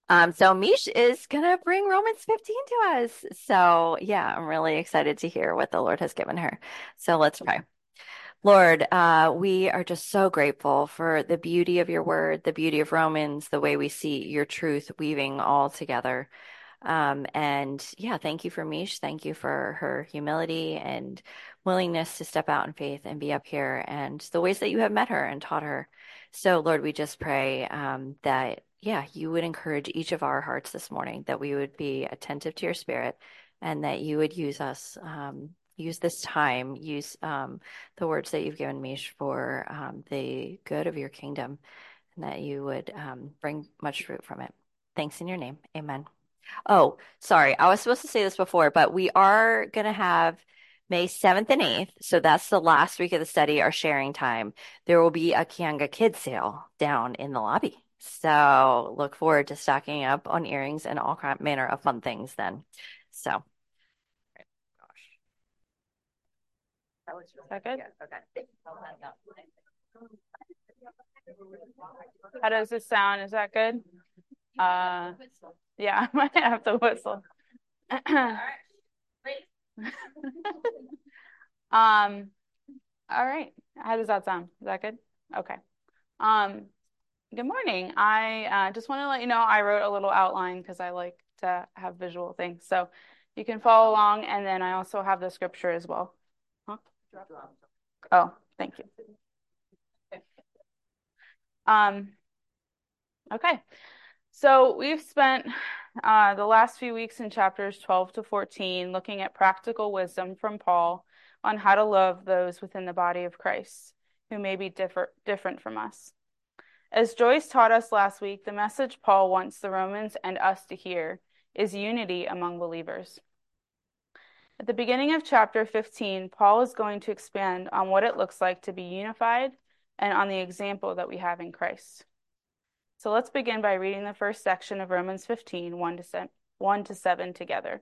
So Mish is gonna bring Romans 15 to us. So yeah, I'm really excited to hear what the Lord has given her. So let's pray. Lord, we are just so grateful for the beauty of your word, the beauty of Romans, the way we see your truth weaving all together. And yeah, thank you for Mish. Thank you for her humility and willingness to step out in faith and be up here and the ways that you have met her and taught her. So, Lord, we just pray that, yeah, you would encourage each of our hearts this morning, that we would be attentive to your spirit and that you would use us, use this time, use the words that you've given me for the good of your kingdom, and that you would bring much fruit from it. Thanks in your name. Amen. Oh, sorry. I was supposed to say this before, but we are going to have May 7th and 8th. So that's the last week of the study, our sharing time. There will be a Kianga Kids sale down in the lobby. So look forward to stocking up on earrings and all manner of fun things then. So, gosh. Is that good? Yeah, okay. How does this sound? Is that good? Yeah, I might have to whistle. Um, all right. How does that sound? Is that good? Okay. Um, Good morning. I just want to let you know I wrote a little outline because I like to have visual things. So you can follow along, and then I also have the scripture as well. Huh? Oh, thank you. Um, okay. So we've spent the last few weeks in chapters 12 to 14 looking at practical wisdom from Paul on how to love those within the body of Christ who may be different from us. As Joyce taught us last week, the message Paul wants the Romans and us to hear is unity among believers. At the beginning of chapter 15, Paul is going to expand on what it looks like to be unified and on the example that we have in Christ. So let's begin by reading the first section of Romans 15, 1 to 7 together.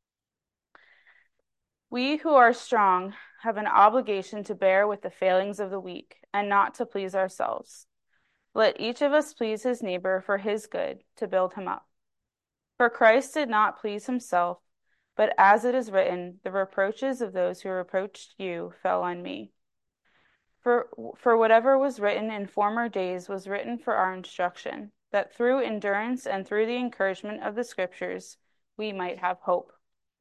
We who are strong have an obligation to bear with the failings of the weak and not to please ourselves. Let each of us please his neighbor for his good, to build him up. For Christ did not please himself, but as it is written, the reproaches of those who reproached you fell on me. For whatever was written in former days was written for our instruction, that through endurance and through the encouragement of the Scriptures we might have hope.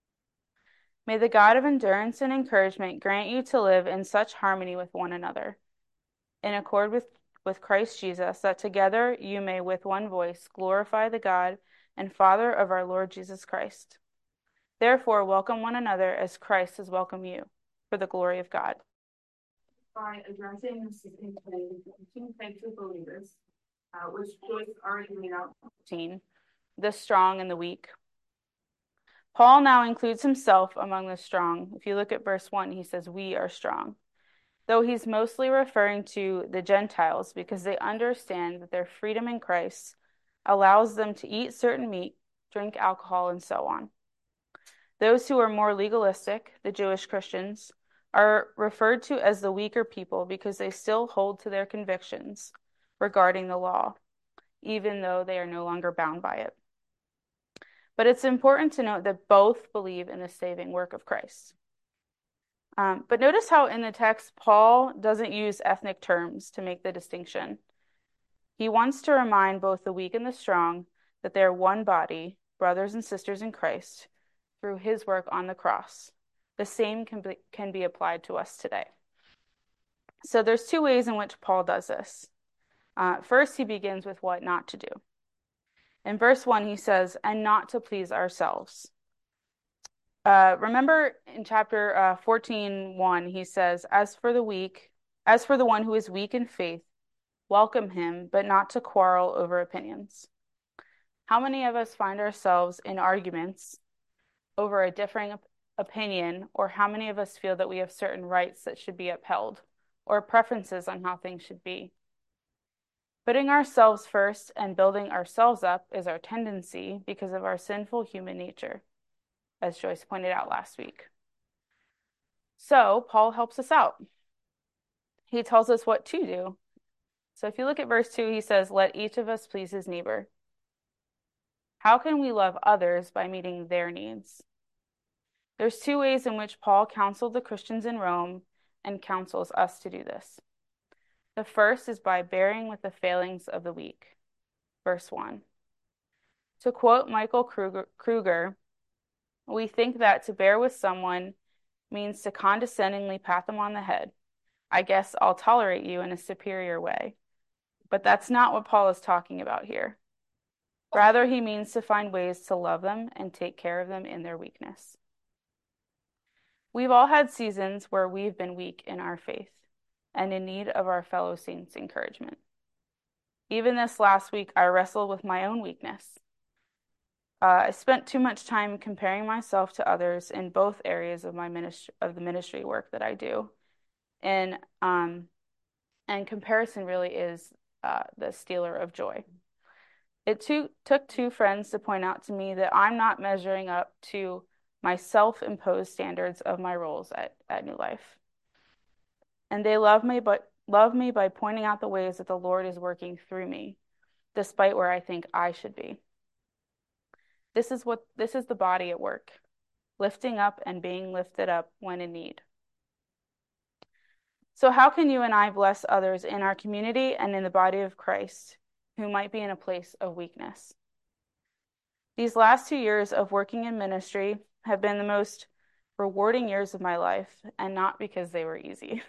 May the God of endurance and encouragement grant you to live in such harmony with one another, in accord with Christ Jesus, that together you may with one voice glorify the God and Father of our Lord Jesus Christ. Therefore, welcome one another as Christ has welcomed you, for the glory of God. By addressing the two types of believers, which Joyce already laid out. The strong and the weak. Paul now includes himself among the strong. If you look at verse 1, he says, "We are strong." Though he's mostly referring to the Gentiles because they understand that their freedom in Christ allows them to eat certain meat, drink alcohol, and so on. Those who are more legalistic, the Jewish Christians, are referred to as the weaker people because they still hold to their convictions regarding the law, even though they are no longer bound by it. But it's important to note that both believe in the saving work of Christ. But notice how in the text, Paul doesn't use ethnic terms to make the distinction. He wants to remind both the weak and the strong that they are one body, brothers and sisters in Christ, through his work on the cross. The same can be applied to us today. So there's two ways in which Paul does this. First, he begins with what not to do. In verse 1, he says, "and not to please ourselves." Remember in chapter 14:1, he says, as for the one who is weak in faith, welcome him, but not to quarrel over opinions. How many of us find ourselves in arguments over a differing opinion, or how many of us feel that we have certain rights that should be upheld, or preferences on how things should be? Putting ourselves first and building ourselves up is our tendency because of our sinful human nature, as Joyce pointed out last week. So Paul helps us out. He tells us what to do. So if you look at verse 2, he says, "Let each of us please his neighbor." How can we love others by meeting their needs? There's two ways in which Paul counseled the Christians in Rome and counsels us to do this. The first is by bearing with the failings of the weak. Verse 1. To quote Michael Kruger, we think that to bear with someone means to condescendingly pat them on the head. I guess I'll tolerate you in a superior way. But that's not what Paul is talking about here. Rather, he means to find ways to love them and take care of them in their weakness. We've all had seasons where we've been weak in our faith and in need of our fellow saints' encouragement. Even this last week, I wrestled with my own weakness. I spent too much time comparing myself to others in both areas of the ministry work that I do. And comparison really is the stealer of joy. It took two friends to point out to me that I'm not measuring up to my self-imposed standards of my roles at New Life. And they love me by pointing out the ways that the Lord is working through me, despite where I think I should be. This is the body at work, lifting up and being lifted up when in need. So how can you and I bless others in our community and in the body of Christ who might be in a place of weakness? These last 2 years of working in ministry have been the most rewarding years of my life, and not because they were easy.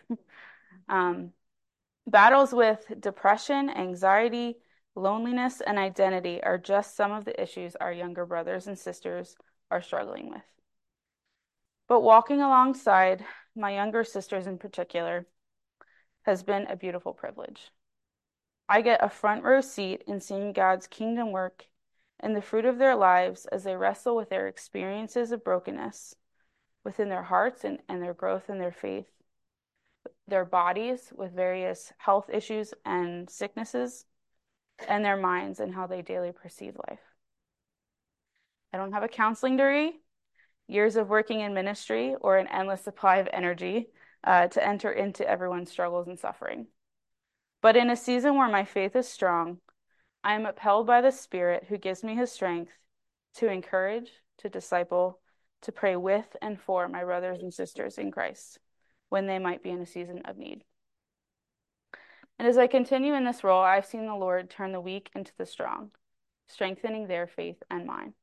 Battles with depression, anxiety, loneliness, and identity are just some of the issues our younger brothers and sisters are struggling with. But walking alongside my younger sisters in particular has been a beautiful privilege. I get a front row seat in seeing God's kingdom work and the fruit of their lives as they wrestle with their experiences of brokenness within their hearts and their growth in their faith, their bodies with various health issues and sicknesses, and their minds and how they daily perceive life. I don't have a counseling degree, years of working in ministry, or an endless supply of energy to enter into everyone's struggles and suffering. But in a season where my faith is strong, I am upheld by the Spirit who gives me his strength to encourage, to disciple, to pray with and for my brothers and sisters in Christ when they might be in a season of need. And as I continue in this role, I've seen the Lord turn the weak into the strong, strengthening their faith and mine.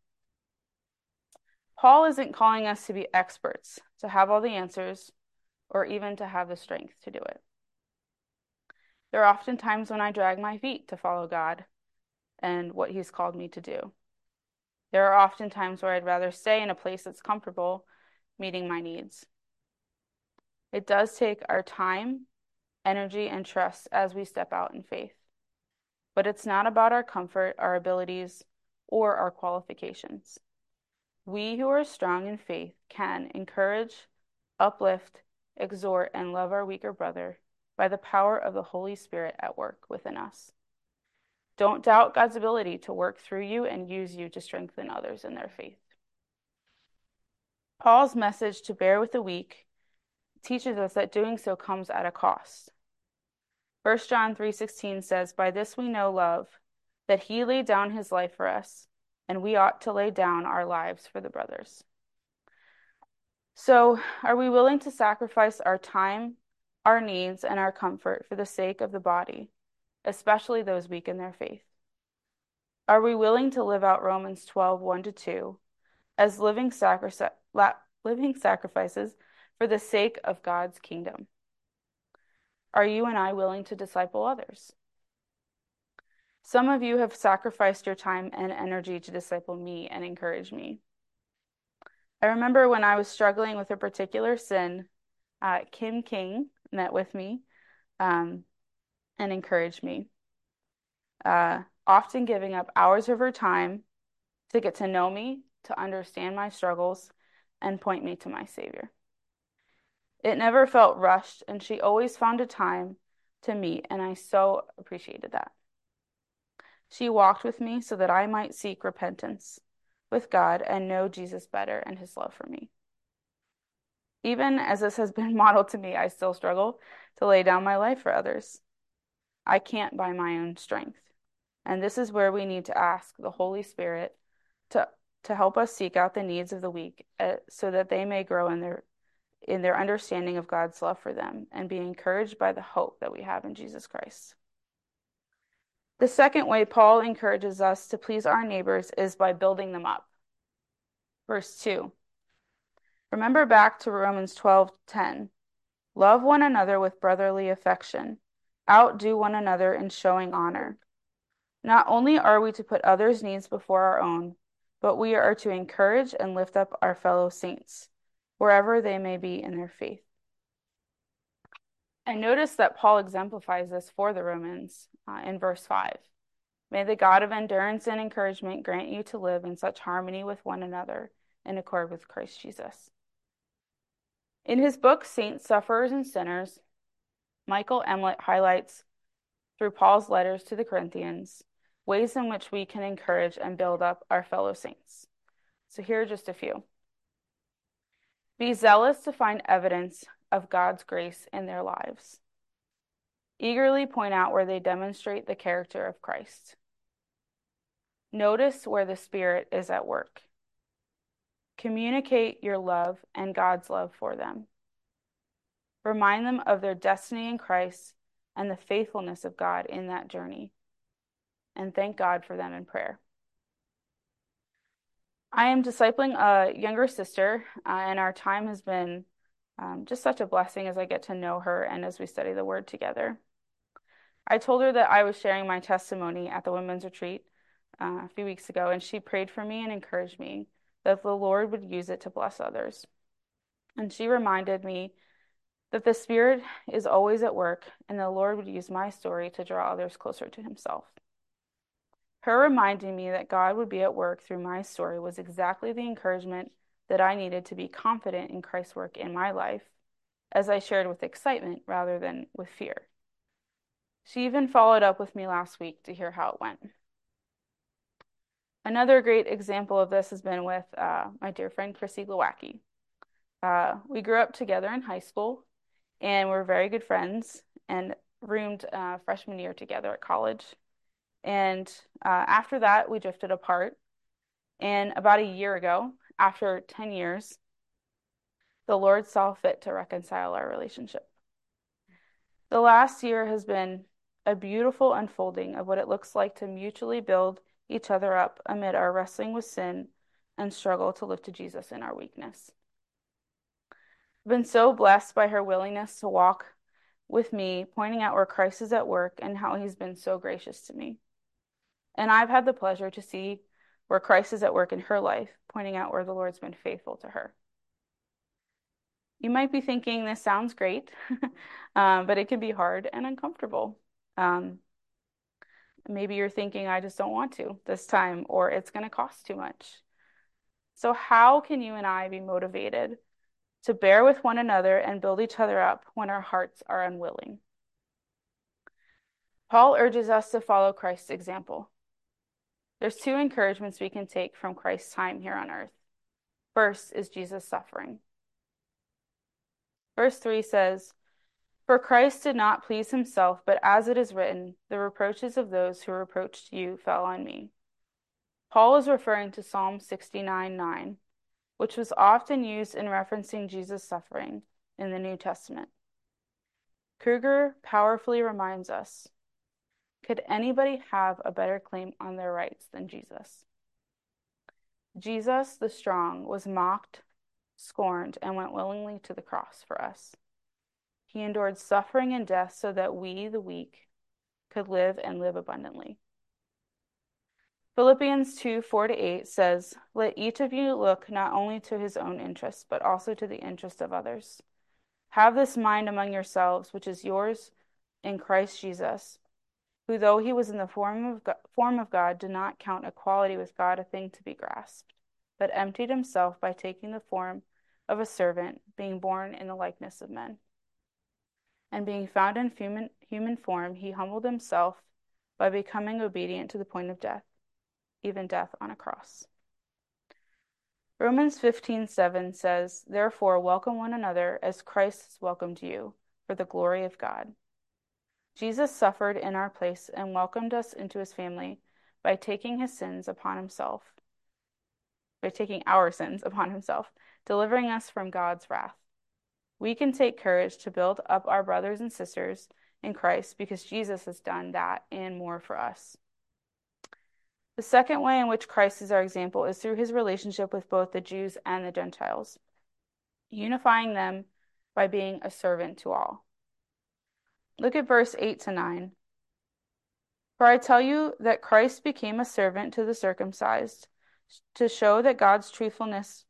Paul isn't calling us to be experts, to have all the answers, or even to have the strength to do it. There are often times when I drag my feet to follow God and what he's called me to do. There are often times where I'd rather stay in a place that's comfortable, meeting my needs. It does take our time, energy, and trust as we step out in faith. But it's not about our comfort, our abilities, or our qualifications. We who are strong in faith can encourage, uplift, exhort, and love our weaker brother by the power of the Holy Spirit at work within us. Don't doubt God's ability to work through you and use you to strengthen others in their faith. Paul's message to bear with the weak teaches us that doing so comes at a cost. 1 John 3:16 says, "By this we know love, that he laid down his life for us, and we ought to lay down our lives for the brothers." So, are we willing to sacrifice our time, our needs, and our comfort for the sake of the body, especially those weak in their faith? Are we willing to live out Romans 12:1-2 as living sacrifices for the sake of God's kingdom? Are you and I willing to disciple others? Some of you have sacrificed your time and energy to disciple me and encourage me. I remember when I was struggling with a particular sin, Kim King met with me and encouraged me, often giving up hours of her time to get to know me, to understand my struggles, and point me to my Savior. It never felt rushed, and she always found a time to meet, and I so appreciated that. She walked with me so that I might seek repentance with God and know Jesus better and his love for me. Even as this has been modeled to me, I still struggle to lay down my life for others. I can't by my own strength. And this is where we need to ask the Holy Spirit to help us seek out the needs of the weak, so that they may grow in their understanding of God's love for them and be encouraged by the hope that we have in Jesus Christ. The second way Paul encourages us to please our neighbors is by building them up. Verse 2. Remember back to Romans 12:10. Love one another with brotherly affection. Outdo one another in showing honor. Not only are we to put others' needs before our own, but we are to encourage and lift up our fellow saints, wherever they may be in their faith. And notice that Paul exemplifies this for the Romans in verse 5. May the God of endurance and encouragement grant you to live in such harmony with one another in accord with Christ Jesus. In his book, Saints, Sufferers, and Sinners, Michael Emlet highlights, through Paul's letters to the Corinthians, ways in which we can encourage and build up our fellow saints. So here are just a few. Be zealous to find evidence of God's grace in their lives. Eagerly point out where they demonstrate the character of Christ. Notice where the Spirit is at work. Communicate your love and God's love for them. Remind them of their destiny in Christ and the faithfulness of God in that journey. And thank God for them in prayer. I am discipling a younger sister, and our time has been just such a blessing as I get to know her and as we study the Word together. I told her that I was sharing my testimony at the women's retreat a few weeks ago, and she prayed for me and encouraged me that the Lord would use it to bless others. And she reminded me that the Spirit is always at work, and the Lord would use my story to draw others closer to Himself. Her reminding me that God would be at work through my story was exactly the encouragement that I needed to be confident in Christ's work in my life, as I shared with excitement rather than with fear. She even followed up with me last week to hear how it went. Another great example of this has been with my dear friend Chrissy Glowacki. We grew up together in high school, and we're very good friends and roomed freshman year together at college. And after that, we drifted apart. And about a year ago, after 10 years, the Lord saw fit to reconcile our relationship. The last year has been a beautiful unfolding of what it looks like to mutually build each other up amid our wrestling with sin and struggle to look to Jesus in our weakness. I've been so blessed by her willingness to walk with me, pointing out where Christ is at work and how He's been so gracious to me. And I've had the pleasure to see where Christ is at work in her life, pointing out where the Lord's been faithful to her. You might be thinking this sounds great, but it can be hard and uncomfortable. Maybe you're thinking, I just don't want to this time, or it's going to cost too much. So how can you and I be motivated to bear with one another and build each other up when our hearts are unwilling? Paul urges us to follow Christ's example. There's two encouragements we can take from Christ's time here on earth. First is Jesus' suffering. Verse 3 says, "For Christ did not please Himself, but as it is written, the reproaches of those who reproached you fell on me." Paul is referring to Psalm 69:9, which was often used in referencing Jesus' suffering in the New Testament. Kruger powerfully reminds us, could anybody have a better claim on their rights than Jesus? Jesus, the strong, was mocked, scorned, and went willingly to the cross for us. He endured suffering and death so that we, the weak, could live and live abundantly. Philippians 2:4-8 says, "Let each of you look not only to his own interests, but also to the interest of others. Have this mind among yourselves, which is yours in Christ Jesus, who, though He was in the form of God, did not count equality with God a thing to be grasped, but emptied Himself by taking the form of a servant, being born in the likeness of men. And being found in human form, He humbled Himself by becoming obedient to the point of death, even death on a cross." Romans 15:7 says, "Therefore welcome one another as Christ has welcomed you, for the glory of God." Jesus suffered in our place and welcomed us into His family by taking His sins upon Himself, by taking our sins upon himself, delivering us from God's wrath. We can take courage to build up our brothers and sisters in Christ because Jesus has done that and more for us. The second way in which Christ is our example is through his relationship with both the Jews and the Gentiles, unifying them by being a servant to all. Look at verse 8 to 9. For I tell you that Christ became a servant to the circumcised to show God's truthfulness,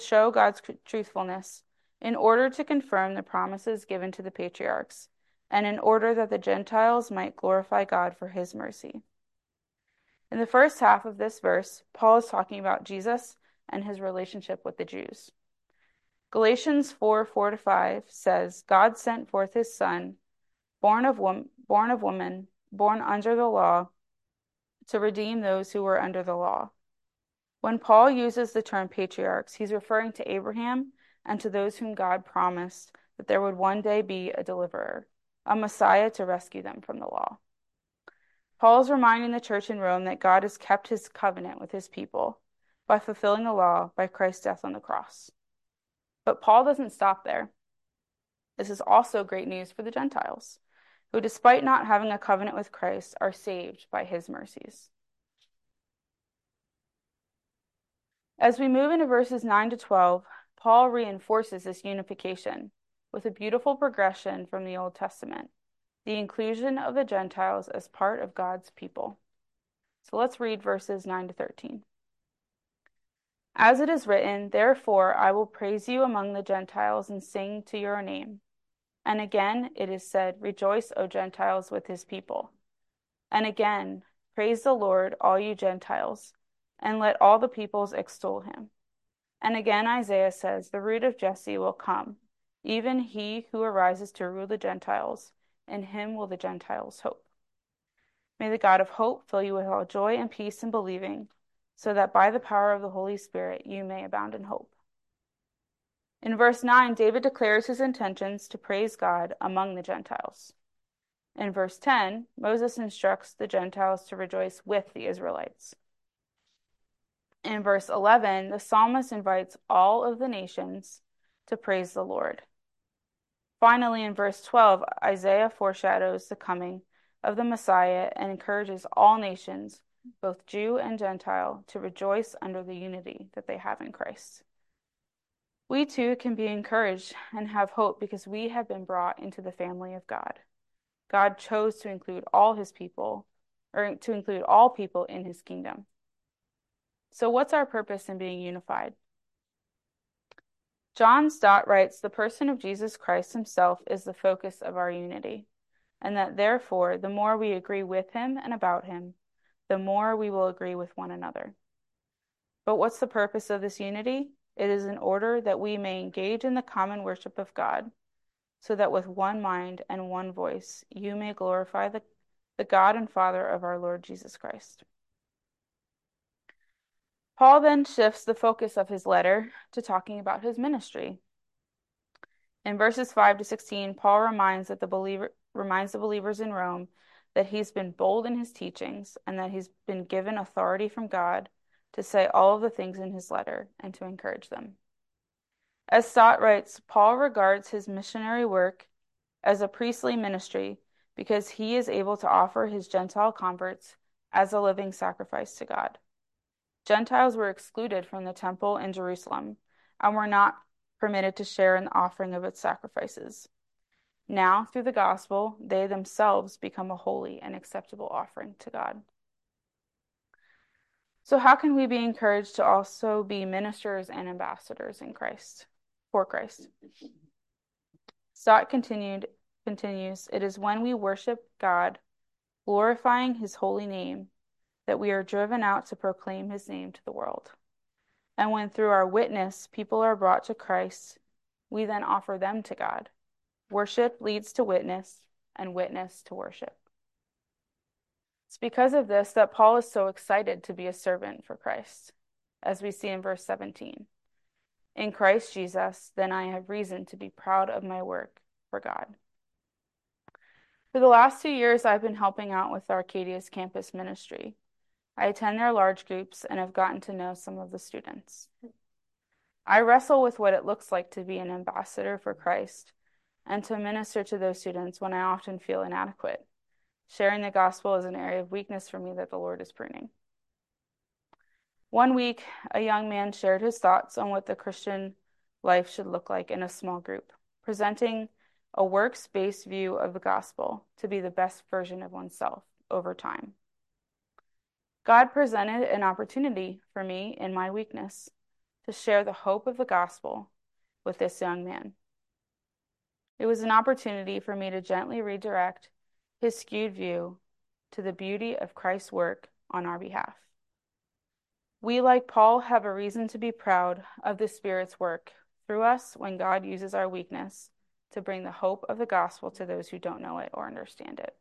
in order to confirm the promises given to the patriarchs, and in order that the Gentiles might glorify God for his mercy. In the first half of this verse, Paul is talking about Jesus and his relationship with the Jews. Galatians 4:4-5 says, God sent forth his Son, born of woman, born under the law, to redeem those who were under the law. When Paul uses the term patriarchs, he's referring to Abraham and to those whom God promised that there would one day be a deliverer, a Messiah to rescue them from the law. Paul is reminding the church in Rome that God has kept his covenant with his people by fulfilling the law by Christ's death on the cross. But Paul doesn't stop there. This is also great news for the Gentiles, who, despite not having a covenant with Christ, are saved by his mercies. As we move into verses 9 to 12, Paul reinforces this unification with a beautiful progression from the Old Testament, the inclusion of the Gentiles as part of God's people. So let's read verses 9 to 13. As it is written, therefore I will praise you among the Gentiles and sing to your name. And again it is said, rejoice, O Gentiles, with his people. And again, praise the Lord, all you Gentiles, and let all the peoples extol him. And again Isaiah says, the root of Jesse will come, even he who arises to rule the Gentiles. In him will the Gentiles hope. May the God of hope fill you with all joy and peace in believing, so that by the power of the Holy Spirit you may abound in hope. In verse 9, David declares his intentions to praise God among the Gentiles. In verse 10, Moses instructs the Gentiles to rejoice with the Israelites. In verse 11, the psalmist invites all of the nations to praise the Lord. Finally, in verse 12, Isaiah foreshadows the coming of the Messiah and encourages all nations, both Jew and Gentile, to rejoice under the unity that they have in Christ. We too can be encouraged and have hope because we have been brought into the family of God. God chose to include all his people, or to include all people in his kingdom. So what's our purpose in being unified? John Stott writes, the person of Jesus Christ himself is the focus of our unity, and that therefore, the more we agree with him and about him, the more we will agree with one another. But what's the purpose of this unity? It is in order that we may engage in the common worship of God, so that with one mind and one voice, you may glorify the God and Father of our Lord Jesus Christ. Paul then shifts the focus of his letter to talking about his ministry. In verses 5 to 16, Paul reminds the believers in Rome that he's been bold in his teachings and that he's been given authority from God to say all of the things in his letter and to encourage them. As Stott writes, Paul regards his missionary work as a priestly ministry because he is able to offer his Gentile converts as a living sacrifice to God. Gentiles were excluded from the temple in Jerusalem and were not permitted to share in the offering of its sacrifices. Now, through the gospel, they themselves become a holy and acceptable offering to God. So how can we be encouraged to also be ministers and ambassadors in Christ, for Christ? Stott continues, it is when we worship God, glorifying his holy name, that we are driven out to proclaim his name to the world. And when through our witness people are brought to Christ, we then offer them to God. Worship leads to witness, and witness to worship. It's because of this that Paul is so excited to be a servant for Christ, as we see in verse 17. In Christ Jesus, then I have reason to be proud of my work for God. For the last 2 years, I've been helping out with Arcadia's campus ministry. I attend their large groups and have gotten to know some of the students. I wrestle with what it looks like to be an ambassador for Christ and to minister to those students when I often feel inadequate. Sharing the gospel is an area of weakness for me that the Lord is pruning. One week, a young man shared his thoughts on what the Christian life should look like in a small group, presenting a works-based view of the gospel to be the best version of oneself over time. God presented an opportunity for me in my weakness to share the hope of the gospel with this young man. It was an opportunity for me to gently redirect his skewed view to the beauty of Christ's work on our behalf. We, like Paul, have a reason to be proud of the Spirit's work through us when God uses our weakness to bring the hope of the gospel to those who don't know it or understand it.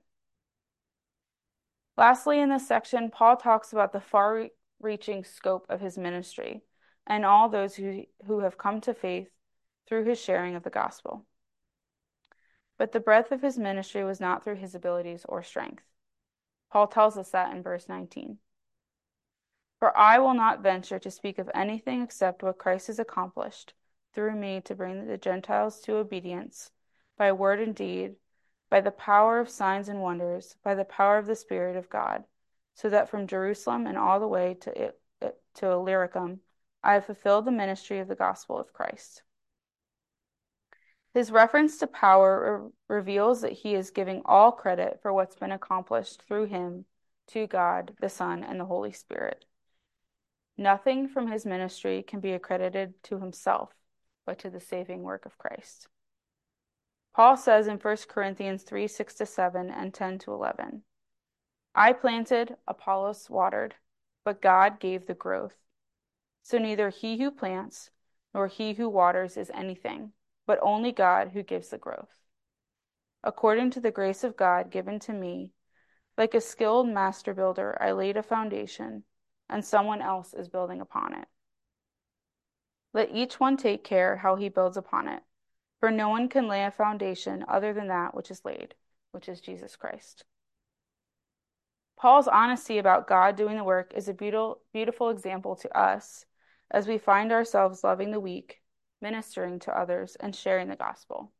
Lastly, in this section, Paul talks about the far-reaching scope of his ministry and all those who have come to faith through his sharing of the gospel. But the breadth of his ministry was not through his abilities or strength. Paul tells us that in verse 19. For I will not venture to speak of anything except what Christ has accomplished through me to bring the Gentiles to obedience by word and deed, by the power of signs and wonders, by the power of the Spirit of God, so that from Jerusalem and all the way to Illyricum, I have fulfilled the ministry of the gospel of Christ. His reference to power reveals that he is giving all credit for what's been accomplished through him to God, the Son, and the Holy Spirit. Nothing from his ministry can be accredited to himself, but to the saving work of Christ. Paul says in 1 Corinthians 3, 6-7 and 10-11, I planted, Apollos watered, but God gave the growth. So neither he who plants nor he who waters is anything, but only God who gives the growth. According to the grace of God given to me, like a skilled master builder, I laid a foundation, and someone else is building upon it. Let each one take care how he builds upon it, for no one can lay a foundation other than that which is laid, which is Jesus Christ. Paul's honesty about God doing the work is a beautiful example to us as we find ourselves loving the weak, ministering to others, and sharing the gospel.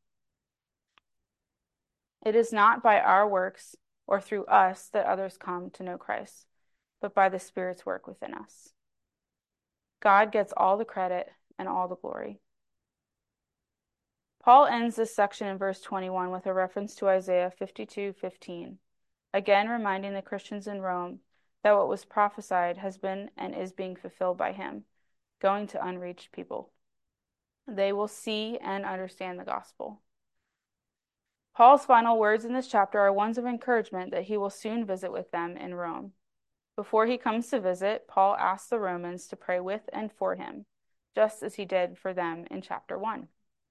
It is not by our works or through us that others come to know Christ, but by the Spirit's work within us. God gets all the credit and all the glory. Paul ends this section in verse 21 with a reference to Isaiah 52:15, again reminding the Christians in Rome that what was prophesied has been and is being fulfilled by him, going to unreached people. They will see and understand the gospel. Paul's final words in this chapter are ones of encouragement that he will soon visit with them in Rome. Before he comes to visit, Paul asks the Romans to pray with and for him, just as he did for them in chapter 1.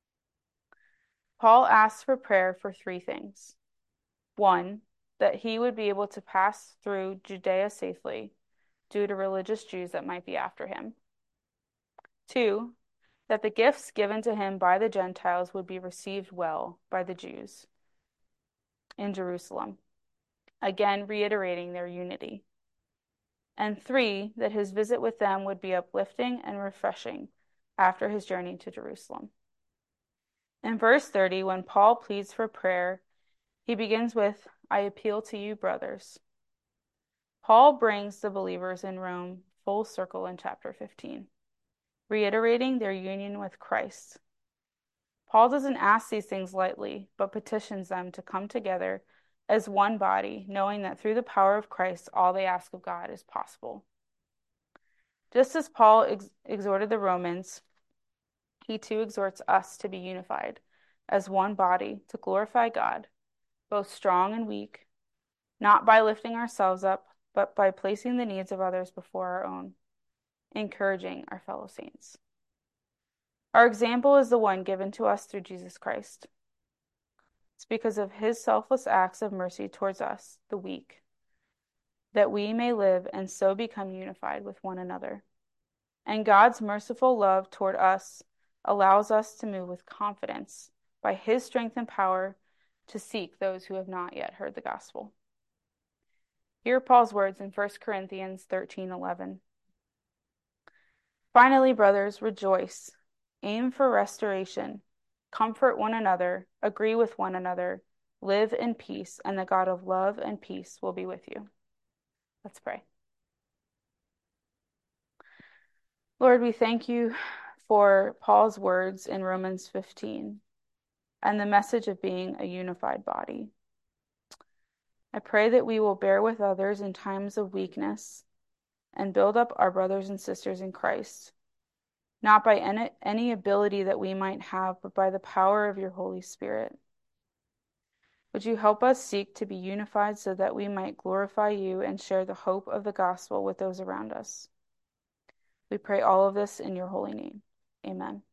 Paul asks for prayer for 3 things. 1, that he would be able to pass through Judea safely due to religious Jews that might be after him. 2, that the gifts given to him by the Gentiles would be received well by the Jews in Jerusalem, again reiterating their unity. And 3, that his visit with them would be uplifting and refreshing after his journey to Jerusalem. In verse 30, when Paul pleads for prayer, he begins with, I appeal to you, brothers. Paul brings the believers in Rome full circle in chapter 15, reiterating their union with Christ. Paul doesn't ask these things lightly, but petitions them to come together as one body, knowing that through the power of Christ, all they ask of God is possible. Just as Paul exhorted the Romans, he too exhorts us to be unified as one body to glorify God, both strong and weak, not by lifting ourselves up, but by placing the needs of others before our own, encouraging our fellow saints. Our example is the one given to us through Jesus Christ. It's because of his selfless acts of mercy towards us, the weak, that we may live and so become unified with one another. And God's merciful love toward us allows us to move with confidence by his strength and power to seek those who have not yet heard the gospel. Hear Paul's words in 1 Corinthians 13:11. Finally, brothers, rejoice. Aim for restoration. Comfort one another. Agree with one another. Live in peace, and the God of love and peace will be with you. Let's pray. Lord, we thank you for Paul's words in Romans 15 and the message of being a unified body. I pray that we will bear with others in times of weakness and build up our brothers and sisters in Christ, not by any ability that we might have, but by the power of your Holy Spirit. Would you help us seek to be unified so that we might glorify you and share the hope of the gospel with those around us? We pray all of this in your holy name. Amen.